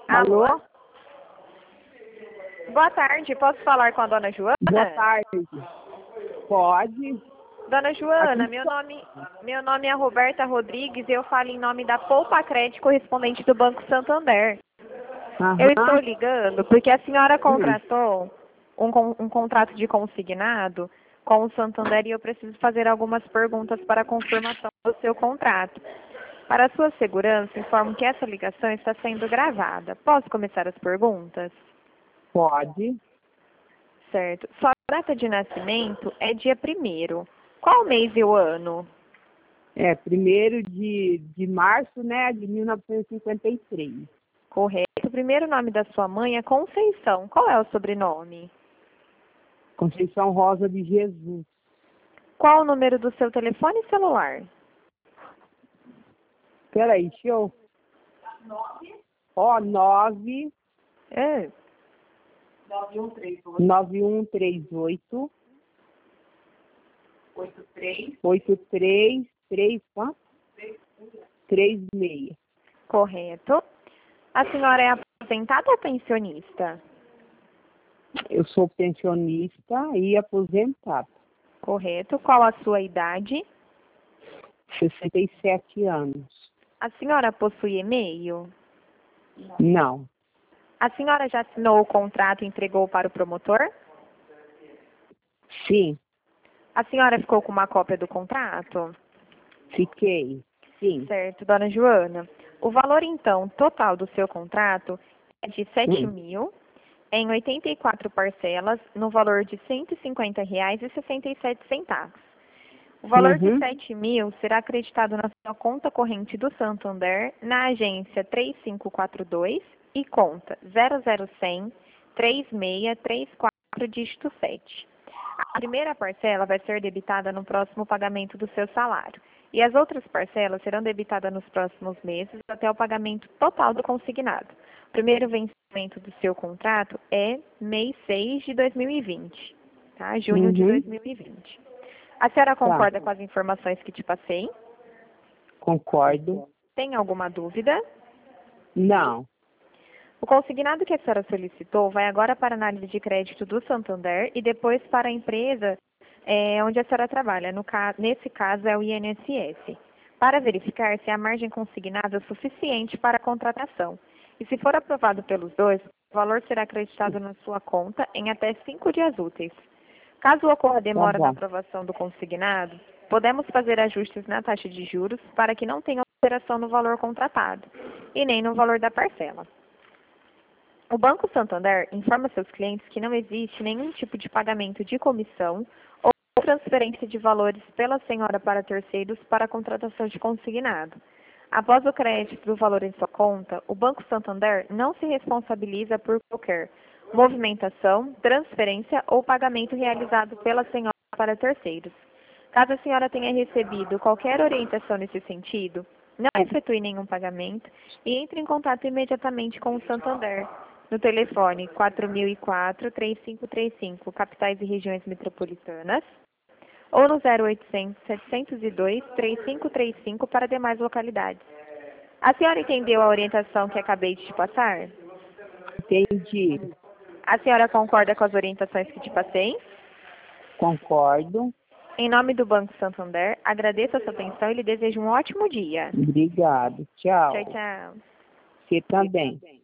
Alô? Alô? Boa tarde, posso falar com a dona Joana? Boa tarde. Pode? Dona Joana, Aqui- meu nome é Roberta Rodrigues e eu falo em nome da Poupa Crédito correspondente do Banco Santander. Eu estou Aham. ligando porque a senhora contratou um contrato de consignado com o Santander e eu preciso fazer algumas perguntas para a confirmação do seu contrato. Para a sua segurança, informo que essa ligação está sendo gravada. Posso começar as perguntas? Pode. Certo. Sua data de nascimento é dia 1º. Qual mês e o ano? É, 1º de março, né, de 1953. Correto. O primeiro nome da sua mãe é Conceição. Qual é o sobrenome? Conceição Rosa de Jesus. Qual o número do seu telefone celular? Peraí, deixa eu... Ó, 9... É. 9138 83 quanto? 36. Correto. A senhora é aposentada ou pensionista? Eu sou pensionista e aposentado. Correto. Qual a sua idade? 67 anos. A senhora possui e-mail? Não. A senhora já assinou o contrato e entregou para o promotor? Sim, A senhora ficou com uma cópia do contrato? fiquei. Sim. Certo, dona Joana. O valor, então, total do seu contrato é de 7.000 em 84 parcelas, no valor de R$ 150,67. O valor de 7.000 será acreditado na sua conta corrente do Santander, na agência 3542 e conta 00100 3634 dígito 7. A primeira parcela vai ser debitada no próximo pagamento do seu salário. E as outras parcelas serão debitadas nos próximos meses até o pagamento total do consignado. O primeiro vencimento do seu contrato é mês 6 de 2020, tá? Junho de 2020. A senhora concorda com as informações que te passei? Concordo. Tem alguma dúvida? Não. O consignado que a senhora solicitou vai agora para a análise de crédito do Santander e depois para a empresa onde a senhora trabalha. Nesse caso é o INSS, para verificar se a margem consignada é suficiente para a contratação. E se for aprovado pelos dois, o valor será acreditado na sua conta em até 5 dias úteis. Caso ocorra demora na aprovação do consignado, podemos fazer ajustes na taxa de juros para que não tenha alteração no valor contratado e nem no valor da parcela. O Banco Santander informa seus clientes que não existe nenhum tipo de pagamento de comissão ou transferência de valores pela senhora para terceiros para a contratação de consignado. Após o crédito do valor em sua conta, o Banco Santander não se responsabiliza por qualquer movimentação, transferência ou pagamento realizado pela senhora para terceiros. Caso a senhora tenha recebido qualquer orientação nesse sentido, não efetue nenhum pagamento e entre em contato imediatamente com o Santander no telefone 4004-3535, capitais e regiões metropolitanas, ou no 0800-702-3535 para demais localidades. A senhora entendeu a orientação que acabei de te passar? Entendi. A senhora concorda com as orientações que te passei? Concordo. Em nome do Banco Santander, agradeço a sua atenção e lhe desejo um ótimo dia. Obrigado. Tchau. Tchau, tchau. Você também.